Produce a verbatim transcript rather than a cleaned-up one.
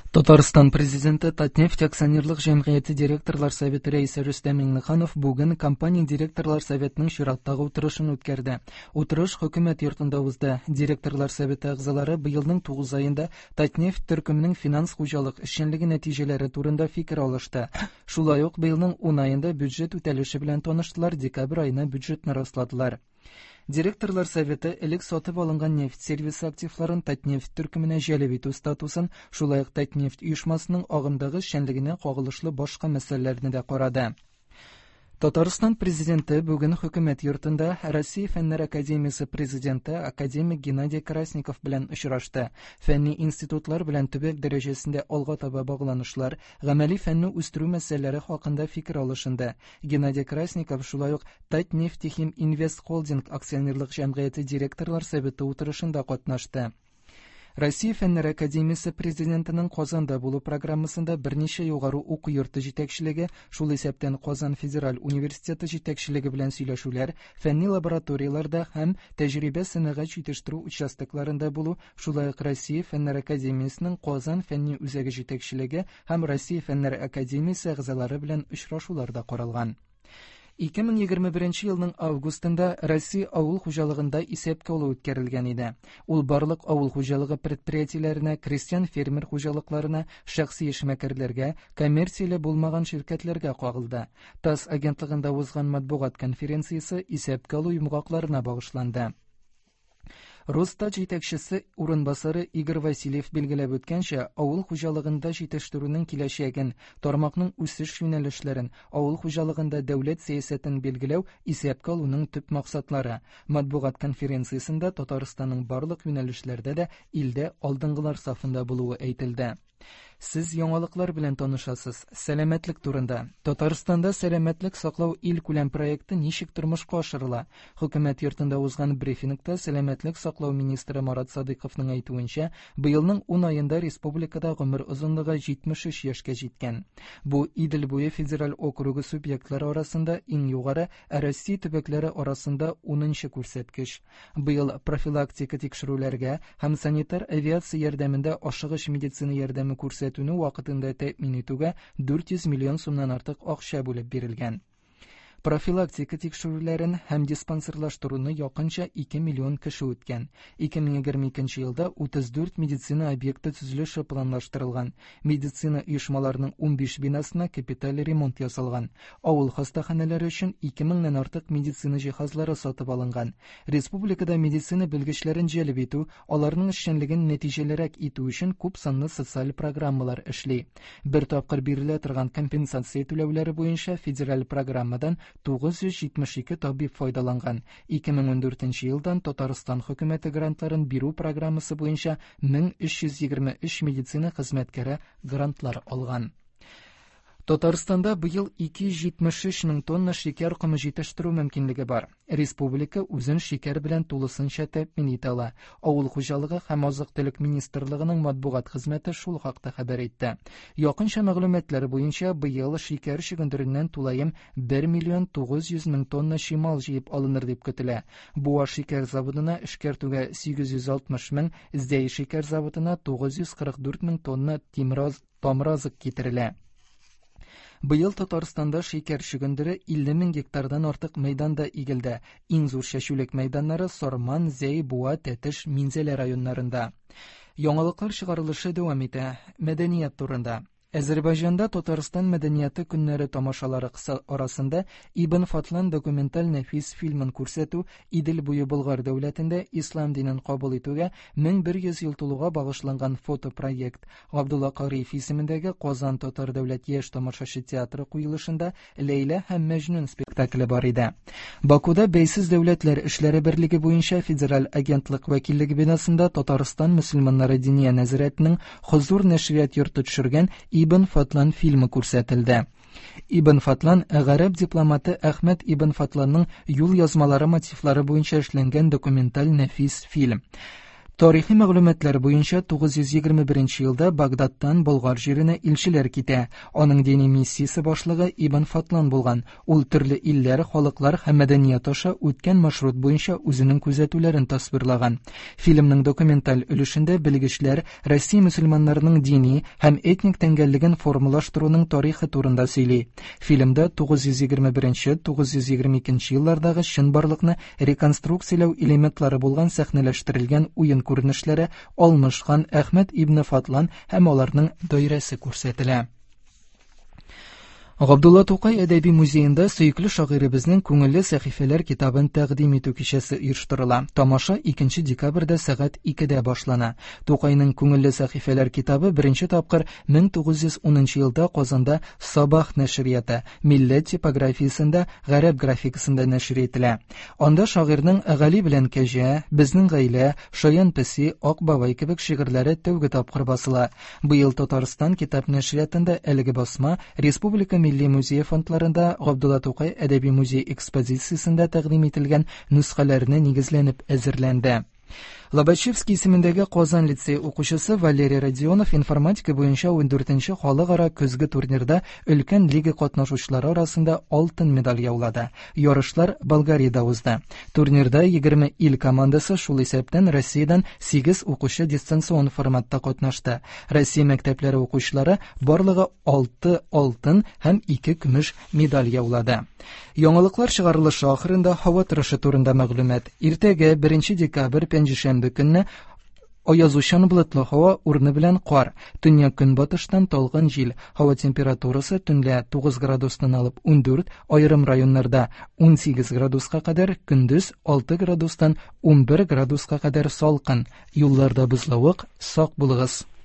Татарстан президенты Татнефть акционерлык җәмгыяте директорлар советы рәисе Рөстәм Миңнеханов бүген компания директорлар советының чираттагы утырышын үткәрде. Утырыш хөкүмәт йортында узды. Директорлар советы әгъзалары быелның тугыз аенда Татнефть төркеменең финанс хуҗалык эшчәнлеге нәтиҗәләре турында фикер алышты. Шулай ук быелның ун аенда бюджет үтәлеше белән таныштылар, декабрь аена бюджетны расладылар. Директорлар советы элек сатып алынган нефть сервисы активларын Татнефть төркеменә җәлеп итү статусын, шулай ук Татнефть оешмасының агымдагы эшчәнлегенә кагылышлы башка мәсьәләләрне дә карады. Татарстан президенты бүген хөкүмәт йортында Россия фәннәр академиясе президенты академик Геннадий Красников белән очрашты. Фәнни институтлар белән төбәк дәрәҗәсендә алга таба багланышлар, гамәли фәнне үстерү мәсьәләләре хакында фикер алышынды. Геннадий Красников шулай ук Татнефтехим Инвест Холдинг акционерлык җәмгыяте директорлар советы утырышында катнашты. Россия фәннәр академиясе президентының Казанда булу программасында берничә югары уку йорты җитәкчелеге, шул исәптән Казан федераль университеты җитәкчелеге белән сөйләшүләр, фәнни лабораторияларда һәм тәҗрибә сәнәгать җитештерү участокларында булу, шулай ук Россия фәннәр академиясенең Казан фәнни үзәге җитәкчелеге һәм Россия фәннәр академиясе әгъзалары белән очрашулар да каралган. ике мең егерме беренче елның августында Россия авыл хуҗалыгында исәпкә алу үткәрелгән иде. Ул барлык авыл хуҗалыгы предприятиеләренә, крестьян-фермер хуҗалыкларына, шәхси эшмәкәрләргә, коммерцияле булмаган ширкәтләргә кагылды. ТАСС агентлыгында узган матбугат конференциясе исәпкә алу йомгакларына багышланды. Росстат җитәкчесе урынбасары Игорь Васильев билгеләп үткәнчә, авыл хуҗалыгында җитештерүнең киләчәген, тармакның үсеш юнәлешләрен, авыл хуҗалыгында дәүләт сәясәтен билгеләү исәпкә алуның төп максатлары. Матбугат конференциясендә Татарстанның барлык юнәлешләрдә дә илдә алдынгылар сафында булуы әйтелде. Сез яңалыклар белән танышасыз. Сәламәтлек турында. Татарстанда сәламәтлек саклау ил күләм проекты ничек тормышка ашырыла? Хөкүмәт йортында узган брифингта сәламәтлек саклау министры Марат Садыйковның әйтүенчә, быелның ун аенда республикада гомер озынлыгы җитмеш өч яшькә җиткән. Бу Идел буе федераль округы субъектлары арасында иң югары, ә Россия төбәкләре арасында унынчы күрсәткеч. Быел профилактика тикшерүләргә һәм санитар авиация ярдәмендә ашыгыч медицина ярдәме күрсәтүне вакытында тәэмин итүгә дүрт йөз миллион сумнан артык акча бүлеп бирелгән. Профилактика тикшерүләрен һәм диспансерлаштыруны якынча ике миллион кеше үткән. ике мең егерме икенче елда утыз дүрт медицина объекты төзелеше планлаштырылган. Медицина оешмаларының ун биш бинасына капиталь ремонт ясалган. Авыл хастаханәләре өчен ике меңнән артык медицина җиһазлары сатып алынган. Республикада медицина белгечләрен җәлеп итү, аларның эшчәнлеген нәтиҗәлерәк итү өчен күп санлы социаль программалар эшли. Бер тапкыр бирелә торган компенсация түләүләре буенча федераль программадан тугыз йөз җитмеш ике табиб файдаланган. ике мең ун дүртенче елдан Татарстан хөкүмәте грантларын бирү программасы буенча мең өч йөз егерме өч медицина хезмәткәре грантлар алган. Татарстанда быел ике йөз җитмеш өч мең тонна шикәр комы җитештерү мөмкинлеге бар. Республика үзен шикәр белән тулысынча тәэмин итә ала. Авыл хуҗалыгы һәм азык-төлек министрлыгының матбугат хезмәте шул хакта хәбәр итте. Якынча мәгълүматлар буенча, быел шикәр чөгендереннән тулаем бер миллион тугыз йөз мең тонна шимал җыеп алыныр дип көтелә. Буа шикәр заводына эшкәртүгә сигез йөз алтмыш мең, Зәй шикәр заводына тугыз йөз кырык дүрт мең тонна тимроз тамразык китерелә. Быел Татарстанда шикәр чөгендере илле мең гектардан артык мәйданда игелде. Иң зур чәчүлек мәйданнары Сорман, Зәй, Буа, Тәтеш, Минзәлә районнарында. Яңалыклар чыгарылышы дәвам итә. Мәдәният турында. Әзербайҗанда Татарстан мәдәнияты көннәре тамашалары арасында Ибн Фатлан документаль нәфис фильмын күрсәтү Идел буе Болгар дәүләтендә ислам динен кабул итүгә мең бер йөз ел тулуга багышланган фотопроект. Габдулла Кариев исемендәге Казан татар дәүләт яшь тамашачы театры куелышында Ләйлә һәм Мәҗнүн спектакле бар иде. Бакуда Бәйсез дәүләтләр эшләре берлеге буенча федераль агентлык вәкиллеге бинасында Татарстан мөселманнары диния нәзарәтенең Хозур нәшрият йорты төшергән Ибн Фатлан фильмы күрсәтелде. Ибн Фатлан гарәп дипломаты Әхмәд Ибн Фатланның юл язмалары мотивлары буенча эшләнгән документаль нәфис фильм. Тарихи мәгълүматлар буенча тугыз йөз егерме беренче елда Багдадтан Болгар җиренә илчеләр китә. Аның дини миссиясе башлыгы Ибн Фатлан булган. Ул төрле илләр, халыклар һәм мәдәният аша үткән маршрут буенча үзенең күзәтүләрен тасвирлаган. Фильмның документаль өлешендә белгечләр Россия мөселманнарының дини һәм этник тәңгәллеген формалаштыруның тарихы турында сөйли. Фильмда тугыз йөз егерме беренче - тугыз йөз егерме икенче еллардагы чынбарлыкны реконструкцияләү элементлары булган сәхнәләштерелгән уен күренешләре Алмыш хан, Әхмәт ибн Фатлан һәм аларның даирәсе күрсәтелә. Габдулла Тукай әдәби музеенда сөекле шагыйребезнең күңелле сәхифәләр китабын тәкъдим итү кичәсе оештырыла. Тамаша икенче декабрьдә сәгать икедә башлана. Тукайның күңелле сәхифәләр китабы беренче тапкыр мең тугыз йөз унынчы елда Казанда Сабах нәшрияты милләт типографиясендә гарәп графикасында нәшр ителә. Анда шагыйрьнең Гали белән Кәҗә, Безнең гаилә, Шаян песи, Ак бабай кебек шигырьләре тәүге тапкыр басыла. Быел Татарстан китап нәшриятында әлеге басма Республика Милли музей фондларында Габдулла Тукай әдәби музей экспозициясендә тәкъдим ителгән нөсхәләрне нигезләнеп әзерләнде. Лобачевский исемендәге Казан лицей укучысы Валерий Родионов информатика буенча ундүртенче халыкара көзге турнирда өлкән лига катнашучылары арасында алтын медаль яулады. Ярышлар Болгариядә узды. Турнирда егерме ил командасы, шул исәптән Россиядән сигез укучы дистанцион форматта катнашты. Россия мәктәпләре укучылары барлыгы алты алтын һәм ике көмеш медаль яулады. Яңалыклар чыгарылышы ахырында һава торышы турында мәгълүмат. Иртәгә беренче декабрь пәнҗешәмбе көнне аязучан болытлы һава урыны белән кар. Төньяк көнбатыштан талгын җил. Һава температурасы төнлә тугыз градустан алып ундүрт, аерым районнарда унсигез градуска кадәр, көндез алты градустан унбер градуска кадәр салкын. Юлларда бозлавык, сак булыгыз.